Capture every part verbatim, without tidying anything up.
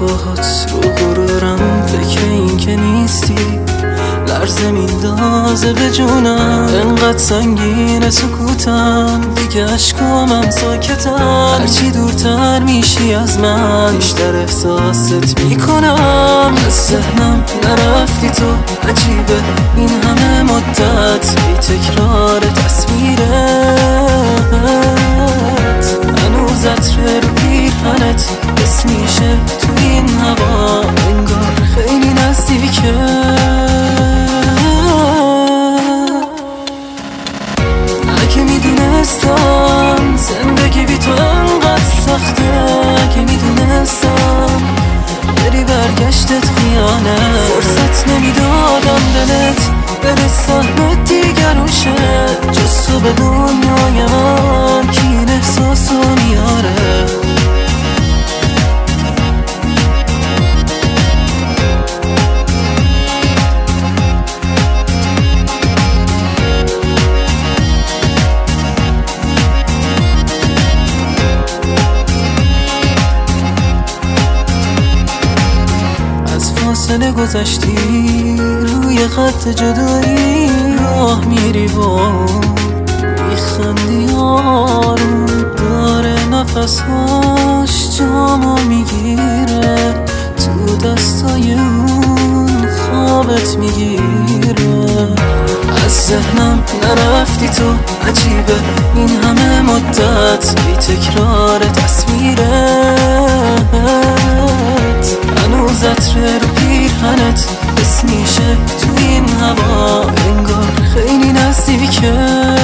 باهات رو غرورم، فکر این که نیستی لرزه میندازه به جونم. انقدر سنگین سکوتم دیگه اشکامم ساکتم، هرچی دورتر میشی از من بیشتر احساست میکنم. از ذهنم نرفتی تو، عجیبه این همه مدت ای تکرار تصویرت، هنوز عطر رو پیرهنت حس میشه تو این هوا، انگار خیلی نزدیکه. اگه میدونستم زندگی بی تو انقدر سخته، اگه میدونستم بری برگشتت خیانه، فرصت نمیدادم دلت بره سهمت دیگرون شه، جز تو به دنیای من کی این احساسو میاره. فاصله گذشتی روی خط جدایی، راه میری با میخندی آروم، داره نفسهاش جامو میگیره، تو دستای اون خوابت میگیره. از ذهنم نرفتی تو، عجیبه این همه مدت ای تکرار تصویرت، هنوز عطر رو پیرهنت حس میشه تو این هوا، انگار خیلی نزدیکه.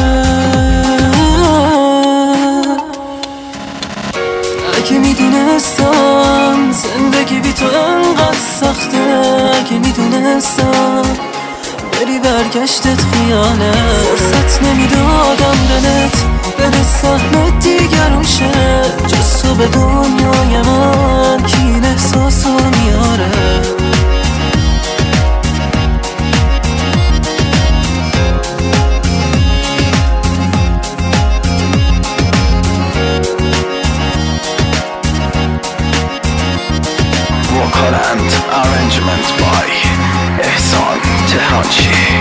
اگه میدونستم زندگی بی تو انقدر سخته، اگه میدونستم بری برگشتت خیانه، فرصت نمیدادم دلت بره سهمت دیگرون شه، جز تو به دنیای من کی این احساسو میاره. وکالند arrangement by احسان تهرانچی.